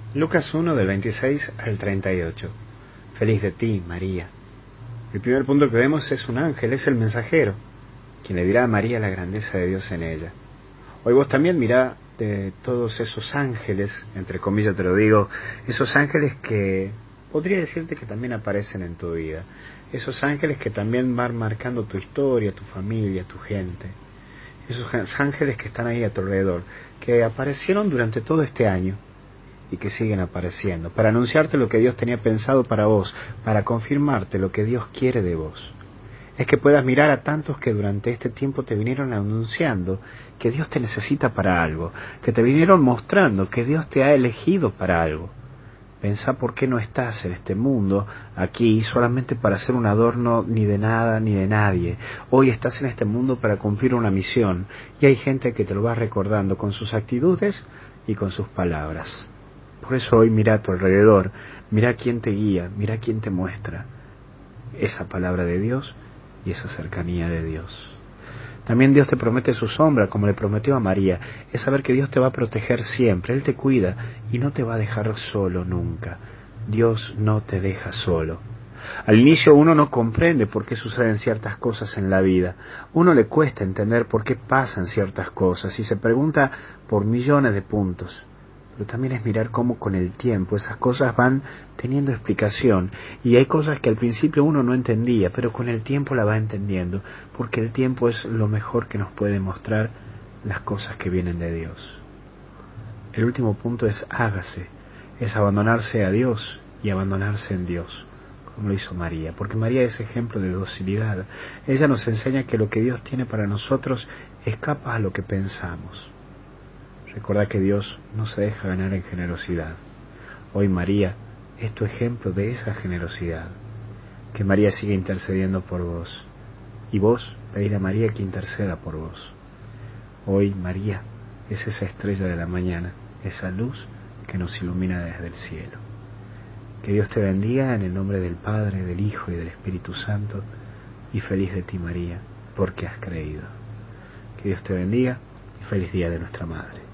Lucas 1 del 26 al 38. Feliz de ti, María. El primer punto que vemos es un ángel, es el mensajero, quien le dirá a María la grandeza de Dios en ella. Hoy vos también mirá de todos esos ángeles, entre comillas te lo digo, esos ángeles que podría decirte que también aparecen en tu vida, esos ángeles que también van marcando tu historia, tu familia, tu gente, esos ángeles que están ahí a tu alrededor, que aparecieron durante todo este año y que siguen apareciendo, para anunciarte lo que Dios tenía pensado para vos, para confirmarte lo que Dios quiere de vos. Es que puedas mirar a tantos que durante este tiempo te vinieron anunciando que Dios te necesita para algo, que te vinieron mostrando que Dios te ha elegido para algo. Pensá por qué no estás en este mundo, aquí, solamente para ser un adorno ni de nada ni de nadie. Hoy estás en este mundo para cumplir una misión, y hay gente que te lo va recordando con sus actitudes y con sus palabras. Por eso hoy mira a tu alrededor, mira quién te guía, mira quién te muestra esa palabra de Dios y esa cercanía de Dios. También Dios te promete su sombra, como le prometió a María, es saber que Dios te va a proteger siempre, Él te cuida y no te va a dejar solo nunca. Dios no te deja solo. Al inicio uno no comprende por qué suceden ciertas cosas en la vida, uno le cuesta entender por qué pasan ciertas cosas y se pregunta por millones de puntos. Pero también es mirar cómo con el tiempo esas cosas van teniendo explicación, y hay cosas que al principio uno no entendía, pero con el tiempo la va entendiendo, porque el tiempo es lo mejor que nos puede mostrar las cosas que vienen de Dios. El último punto es hágase, es abandonarse a Dios y abandonarse en Dios, como lo hizo María, porque María es ejemplo de docilidad. Ella nos enseña que lo que Dios tiene para nosotros escapa a lo que pensamos. Recordá que Dios no se deja ganar en generosidad. Hoy María es tu ejemplo de esa generosidad. Que María siga intercediendo por vos. Y vos pedir a María que interceda por vos. Hoy María es esa estrella de la mañana, esa luz que nos ilumina desde el cielo. Que Dios te bendiga en el nombre del Padre, del Hijo y del Espíritu Santo. Y feliz de ti, María, porque has creído. Que Dios te bendiga y feliz día de nuestra Madre.